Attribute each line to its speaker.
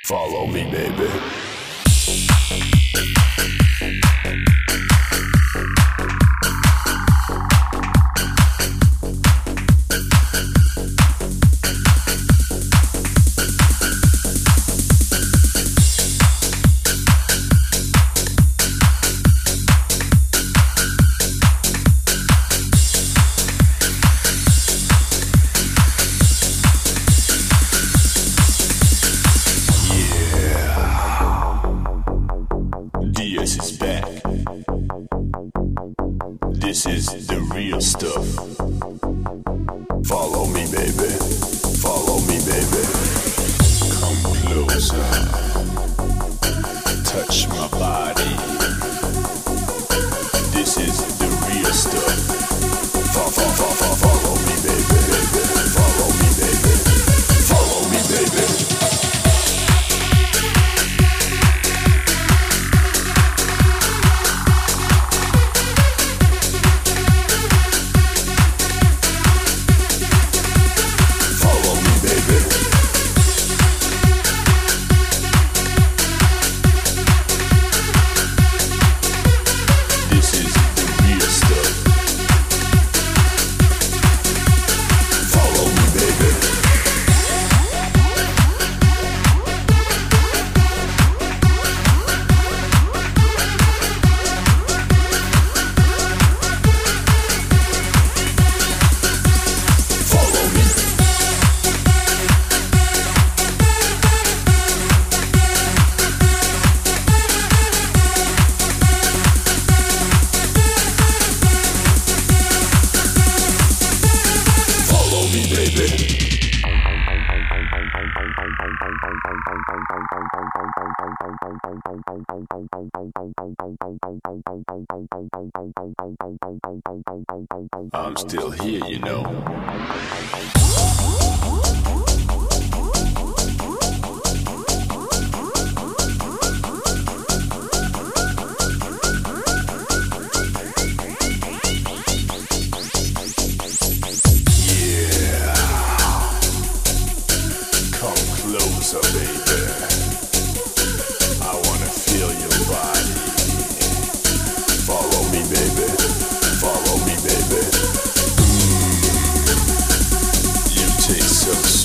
Speaker 1: Follow me, baby. DS is back. This is the real stuff. Follow me, baby. Follow me, baby. Come closer. Touch my body. This is the real stuff. Follow me, baby. Follow me, baby. Follow me, baby. I'm still here, you know. Yeah. Come closer, baby. I wanna feel your body. Follow me, baby. Follow me, baby. You taste so